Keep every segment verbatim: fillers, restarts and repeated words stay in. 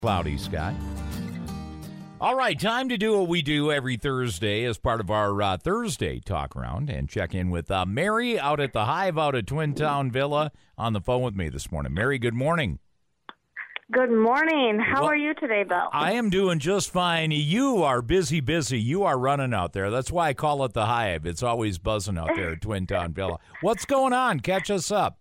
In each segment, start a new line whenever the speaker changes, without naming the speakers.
Cloudy sky. All right, time to do what we do every Thursday as part of our uh, Thursday talk round and check in with uh, Mary out at the Hive out at Twin Town Villa on the phone with me this morning. Mary, good morning.
Good morning. How
well,
are you today, Bill?
I am doing just fine. You are busy, busy. You are running out there. That's why I call it the Hive. It's always buzzing out there at Twin Town Villa. What's going on? Catch us up.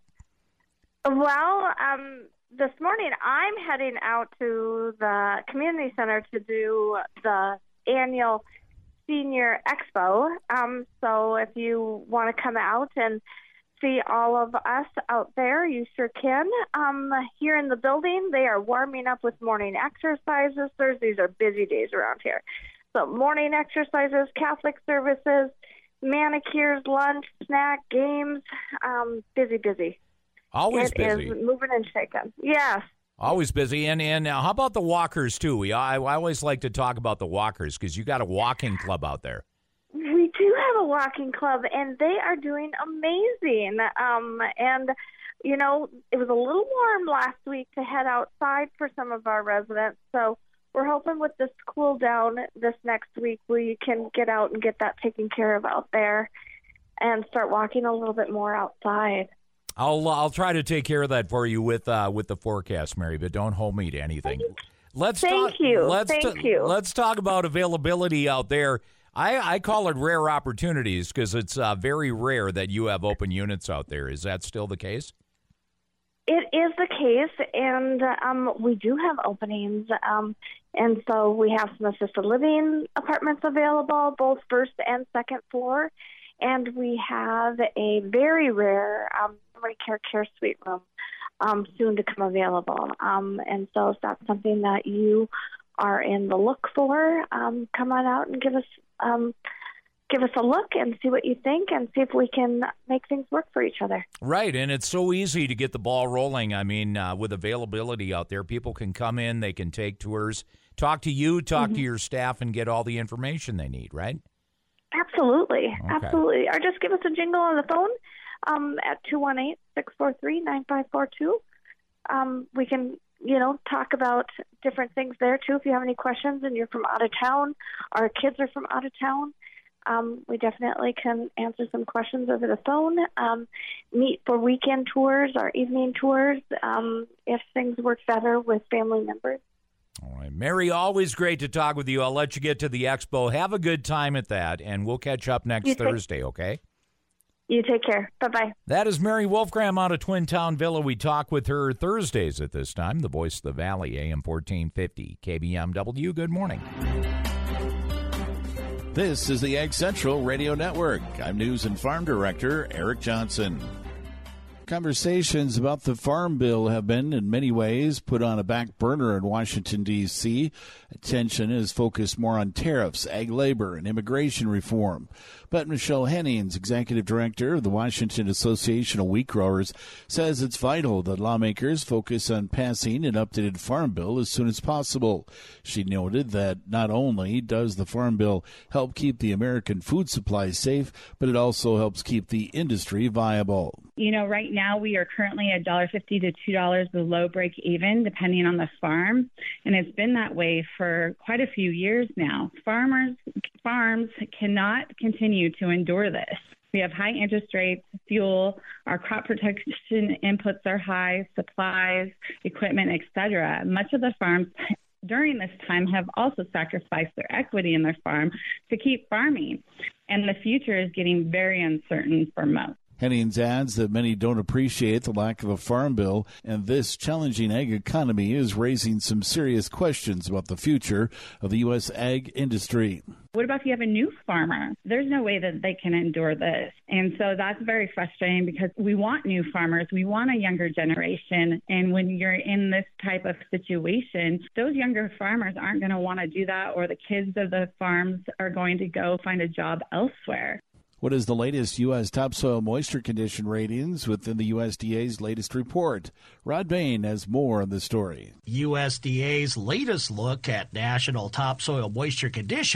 Well, um, this morning I'm heading out to the community center to do the annual Senior Expo. Um, so if you want to come out and see all of us out there, you sure can. Um, here in the building, they are warming up with morning exercises. Thursdays are busy days around here. So morning exercises, Catholic services, manicures, lunch, snack, games, um, busy, busy.
Always
it
busy.
It is moving and shaking. Yes.
Always busy. And and uh, how about the walkers, too? We, I, I always like to talk about the walkers because you got a walking club out there.
We do have a walking club, and they are doing amazing. Um, and, you know, it was a little warm last week to head outside for some of our residents. So we're hoping with this cool down this next week we can get out and get that taken care of out there and start walking a little bit more outside.
I'll I'll try to take care of that for you with uh, with the forecast, Mary, but don't hold me to anything. Let's
Thank
talk,
you.
Let's
Thank
t-
you.
Let's talk about availability out there. I, I call it rare opportunities because it's uh, very rare that you have open units out there. Is that still the case?
It is the case, and um, we do have openings. Um, and so we have some assisted living apartments available, both first and second floor. And we have a very rare um, memory care care suite room um, soon to come available. Um, and so if that's something that you are in the look for, um, come on out and give us um, give us a look and see what you think and see if we can make things work for each other.
Right, and it's so easy to get the ball rolling. I mean, uh, with availability out there, people can come in, they can take tours, talk to you, talk mm-hmm. to your staff, and get all the information they need, right?
Absolutely,
okay.
absolutely. Or just give us a jingle on the phone um, at two one eight, six four three, nine five four two. Um, we can, you know, talk about different things there, too. If you have any questions and you're from out of town, our kids are from out of town, um, we definitely can answer some questions over the phone, um, meet for weekend tours or evening tours um, if things work better with family members.
All right. Mary, always great to talk with you. I'll let you get to the expo. Have a good time at that, and we'll catch up next
you
Thursday,
take,
okay?
You take care. Bye-bye.
That is Mary Wolfgram out of Twin Town Villa. We talk with her Thursdays at this time. The Voice of the Valley, A M fourteen fifty, K B M W. Good morning.
This is the Ag Central Radio Network. I'm News and Farm Director Eric Johnson. Conversations about the Farm Bill have been, in many ways, put on a back burner in Washington, D C Attention is focused more on tariffs, ag labor, and immigration reform. But Michelle Hennings, Executive Director of the Washington Association of Wheat Growers, says it's vital that lawmakers focus on passing an updated Farm Bill as soon as possible. She noted that not only does the Farm Bill help keep the American food supply safe, but it also helps keep the industry viable.
You know, right now we are currently one dollar fifty to two dollars below break even, depending on the farm. And it's been that way for quite a few years now. Farmers, farms cannot continue to endure this. We have high interest rates, fuel, our crop protection inputs are high, supplies, equipment, et cetera. Much of the farms during this time have also sacrificed their equity in their farm to keep farming. And the future is getting very uncertain for most.
Hennings adds that many don't appreciate the lack of a farm bill, and this challenging ag economy is raising some serious questions about the future of the U S ag industry.
What about if you have a new farmer? There's no way that they can endure this. And so that's very frustrating because we want new farmers. We want a younger generation. And when you're in this type of situation, those younger farmers aren't going to want to do that, or the kids of the farms are going to go find a job elsewhere.
What is the latest U S topsoil moisture condition ratings within the U S D A's latest report? Rod Bain has more on the story.
U S D A's latest look at national topsoil moisture condition for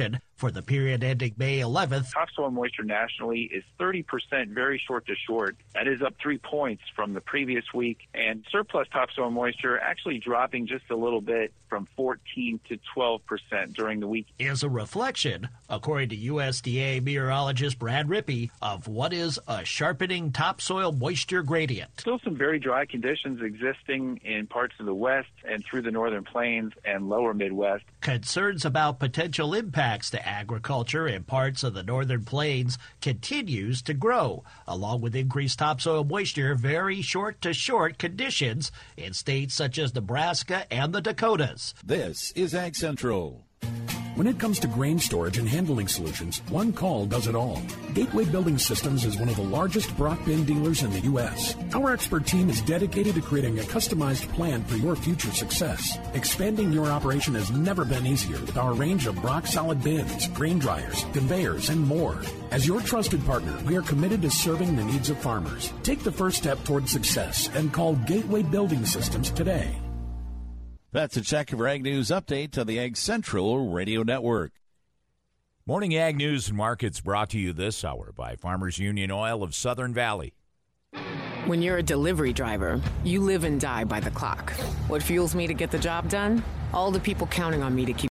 For the period ending May eleventh,
topsoil moisture nationally is thirty percent very short to short. That is up three points from the previous week, and surplus topsoil moisture actually dropping just a little bit from fourteen to twelve percent during the week.
Is a reflection, according to U S D A meteorologist Brad Rippey, of what is a sharpening topsoil moisture gradient.
Still some very dry conditions existing in parts of the west and through the northern plains and lower Midwest.
Concerns about potential impacts to agriculture in parts of the northern plains continues to grow, along with increased topsoil moisture, very short-to-short conditions in states such as Nebraska and the Dakotas.
This is Ag Central.
When it comes to grain storage and handling solutions, one call does it all. Gateway Building Systems is one of the largest Brock bin dealers in the U S Our expert team is dedicated to creating a customized plan for your future success. Expanding your operation has never been easier with our range of Brock solid bins, grain dryers, conveyors, and more. As your trusted partner, we are committed to serving the needs of farmers. Take the first step toward success and call Gateway Building Systems today.
That's a check of our Ag News update on the Ag Central Radio Network.
Morning Ag News and Markets brought to you this hour by Farmers Union Oil of Southern Valley.
When you're a delivery driver, you live and die by the clock. What fuels me to get the job done? All the people counting on me to keep